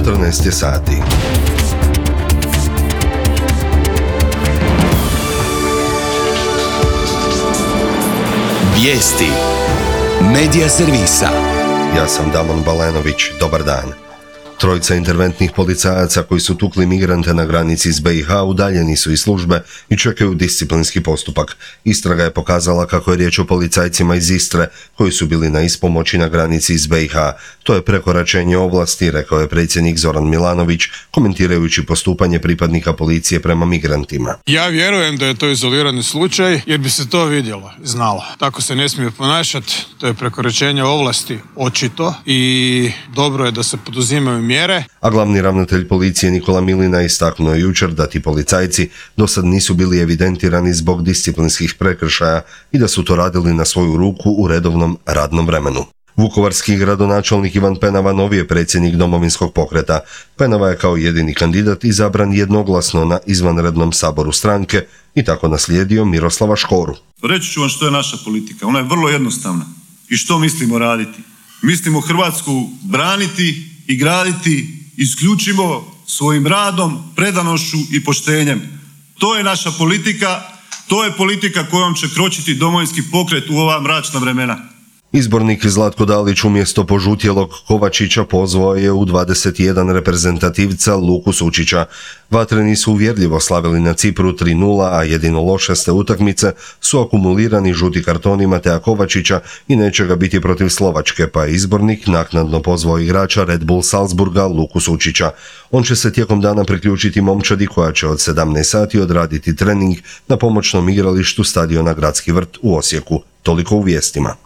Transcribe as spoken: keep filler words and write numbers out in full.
četrnaest je sati. Vijesti Medija servisa. Ja sam Damon Balenović, dobar dan. Trojica interventnih policajaca koji su tukli migrante na granici s B i H udaljeni su iz službe i čekaju disciplinski postupak. Istraga je pokazala kako je riječ o policajcima iz Istre koji su bili na ispomoći na granici s B i H. To je prekoračenje ovlasti, rekao je predsjednik Zoran Milanović, komentirajući postupanje pripadnika policije prema migrantima. Ja vjerujem da je to izolirani slučaj jer bi se to vidjelo, znalo. Tako se ne smije ponašati, to je prekoračenje ovlasti očito i dobro je da se poduzimaju mjere. A glavni ravnatelj policije Nikola Milina istaknuo je jučer da ti policajci do sad nisu bili evidentirani zbog disciplinskih prekršaja i da su to radili na svoju ruku u redovnom radnom vremenu. Vukovarski gradonačelnik Ivan Penava novi je predsjednik Domovinskog pokreta. Penava je kao jedini kandidat izabran jednoglasno na izvanrednom saboru stranke i tako naslijedio Miroslava Škoru. Reći ću vam što je naša politika. Ona je vrlo jednostavna. I što mislimo raditi? Mislimo Hrvatsku braniti i graditi isključivo svojim radom, predanošću i poštenjem. To je naša politika, to je politika kojom će kročiti Domovinski pokret u ova mračna vremena. Izbornik Zlatko Dalić umjesto požutjelog Kovačića pozvao je u dvadeset jedan reprezentativca Luku Sučića. Vatreni su uvjerljivo slavili na Cipru tri nula, a jedino loše ste utakmice su akumulirani žuti kartoni Matea Kovačića i neće ga biti protiv Slovačke, pa je izbornik naknadno pozvao igrača Red Bull Salzburga Luku Sučića. On će se tijekom dana priključiti momčadi koja će od sedamnaest sati odraditi trening na pomoćnom igralištu stadiona Gradski vrt u Osijeku. Toliko u vijestima.